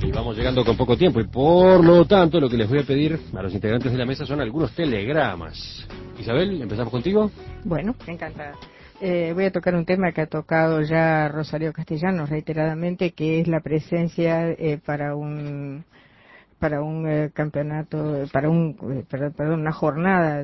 Y vamos llegando con poco tiempo y por lo tanto lo que les voy a pedir a los integrantes de la mesa son algunos telegramas. Isabel, empezamos contigo. Bueno, encantada. Voy a tocar un tema que ha tocado ya Rosario Castellanos reiteradamente, que es la presencia para un campeonato, perdón, una jornada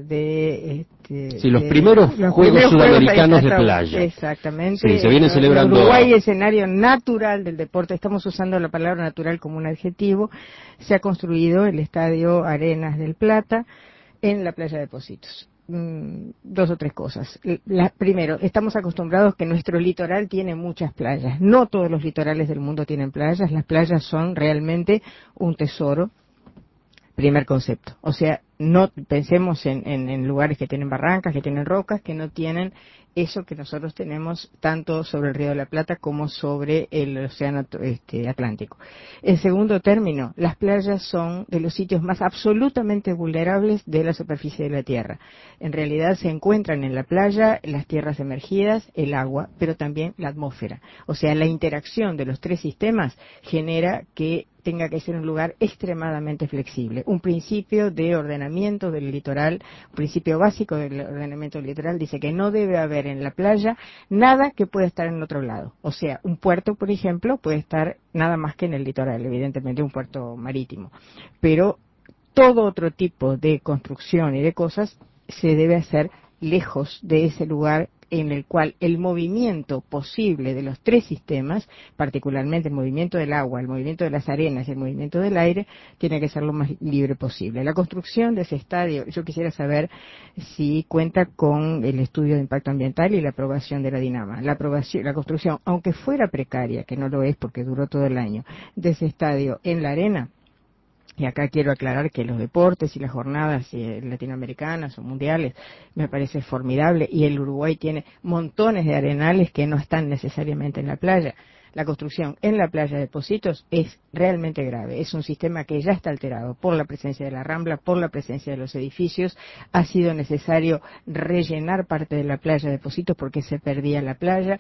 Sí, los primeros Juegos Sudamericanos de playa. Exactamente. Sí, se vienen celebrando. Uruguay, escenario natural del deporte, estamos usando la palabra natural como un adjetivo. Se ha construido el Estadio Arenas del Plata en la playa de Pocitos. Dos o tres cosas. Primero, estamos acostumbrados que nuestro litoral tiene muchas playas. No todos los litorales del mundo tienen playas. Las playas son realmente un tesoro. Primer concepto. O sea, no pensemos en lugares que tienen barrancas, que tienen rocas, que no tienen eso que nosotros tenemos tanto sobre el Río de la Plata como sobre el Océano Atlántico. En segundo término, las playas son de los sitios más absolutamente vulnerables de la superficie de la Tierra. En realidad se encuentran en la playa las tierras emergidas, el agua, pero también la atmósfera. O sea, la interacción de los tres sistemas genera que tenga que ser un lugar extremadamente flexible. Un principio de ordenamiento del litoral, un principio básico del ordenamiento del litoral dice que no debe haber en la playa nada que pueda estar en otro lado. O sea, un puerto, por ejemplo, puede estar nada más que en el litoral, evidentemente un puerto marítimo. Pero todo otro tipo de construcción y de cosas se debe hacer lejos de ese lugar en el cual el movimiento posible de los tres sistemas, particularmente el movimiento del agua, el movimiento de las arenas y el movimiento del aire, tiene que ser lo más libre posible. La construcción de ese estadio, yo quisiera saber si cuenta con el estudio de impacto ambiental y la aprobación de la DINAMA. La construcción, aunque fuera precaria, que no lo es porque duró todo el año, de ese estadio en la arena. Y acá quiero aclarar que los deportes y las jornadas latinoamericanas o mundiales me parece formidable, y el Uruguay tiene montones de arenales que no están necesariamente en la playa. La construcción en la playa de Pocitos es realmente grave. Es un sistema que ya está alterado por la presencia de la Rambla, por la presencia de los edificios. Ha sido necesario rellenar parte de la playa de Pocitos porque se perdía la playa.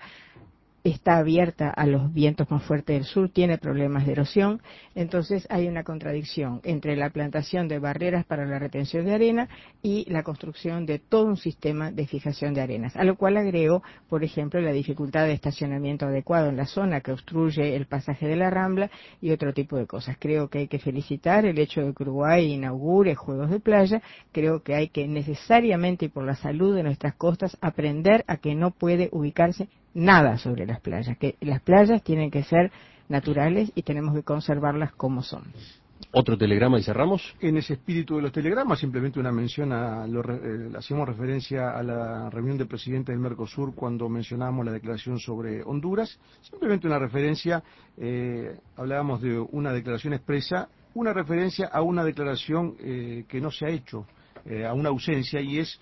Está abierta a los vientos más fuertes del sur, tiene problemas de erosión, entonces hay una contradicción entre la plantación de barreras para la retención de arena y la construcción de todo un sistema de fijación de arenas, a lo cual agrego, por ejemplo, la dificultad de estacionamiento adecuado en la zona que obstruye el pasaje de la Rambla y otro tipo de cosas. Creo que hay que felicitar el hecho de que Uruguay inaugure juegos de playa. Creo que hay que necesariamente, y por la salud de nuestras costas, aprender a que no puede ubicarse nada sobre las playas, que las playas tienen que ser naturales y tenemos que conservarlas como son. Otro telegrama y cerramos. En ese espíritu de los telegramas, simplemente una mención hacíamos referencia a la reunión del presidente del Mercosur cuando mencionábamos la declaración sobre Honduras. Simplemente una referencia, hablábamos de una declaración expresa, una referencia a una declaración que no se ha hecho, a una ausencia, y es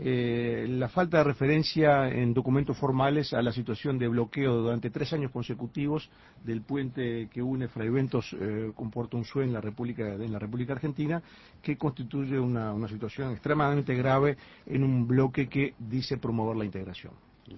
la falta de referencia en documentos formales a la situación de bloqueo durante 3 años consecutivos del puente que une Fraiventos con Puerto Unzué en la República Argentina, que constituye una situación extremadamente grave en un bloque que dice promover la integración.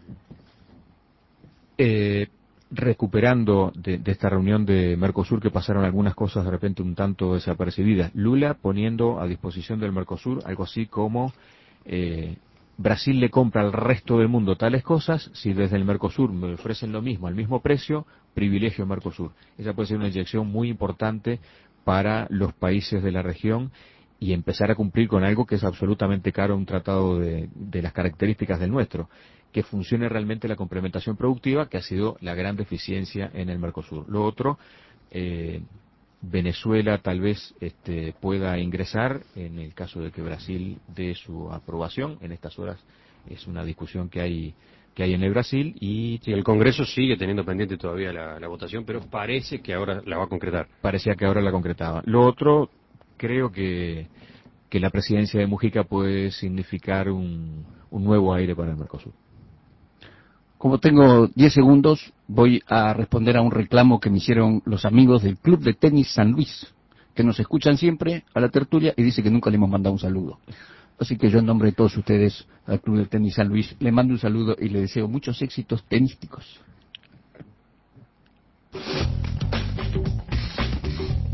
Recuperando de esta reunión de Mercosur, que pasaron algunas cosas de repente un tanto desapercibidas, Lula poniendo a disposición del Mercosur algo así como Brasil le compra al resto del mundo tales cosas, si desde el Mercosur me ofrecen lo mismo al mismo precio, privilegio Mercosur. Esa puede ser una inyección muy importante para los países de la región y empezar a cumplir con algo que es absolutamente caro, un tratado de las características del nuestro, que funcione realmente la complementación productiva, que ha sido la gran deficiencia en el Mercosur. Lo otro, Venezuela tal vez pueda ingresar en el caso de que Brasil dé su aprobación. En estas horas es una discusión que hay en el Brasil, y sí, el Congreso sigue teniendo pendiente todavía la votación, pero parece que ahora la va a concretar. Parecía que ahora la concretaba. Lo otro, creo que la presidencia de Mujica puede significar un nuevo aire para el Mercosur. Como tengo 10 segundos, voy a responder a un reclamo que me hicieron los amigos del Club de Tenis San Luis, que nos escuchan siempre a la tertulia y dice que nunca le hemos mandado un saludo. Así que yo, en nombre de todos ustedes, al Club de Tenis San Luis, le mando un saludo y le deseo muchos éxitos tenísticos.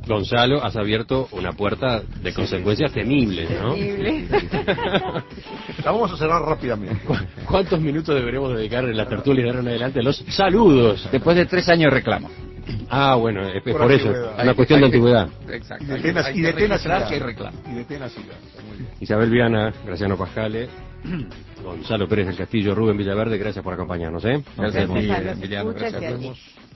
Gonzalo, has abierto una puerta de consecuencias temibles, ¿no? Temible. La vamos a cerrar rápidamente. ¿Cuántos minutos deberemos dedicar en la tertulia de ahora en adelante a los saludos? Después de 3 años de reclamo. Ah, bueno, es por eso, antigüedad. una cuestión de antigüedad. Exacto. Y de tenacidad. que hay reclamo. Y de tenacidad. Muy bien. Isabel Viana, Graciano Pascale, Gonzalo Pérez del Castillo, Rubén Villaverde, gracias por acompañarnos, ¿eh? Gracias, Gracias a los Emiliano, escuchas gracias. y a Nos ti. vemos.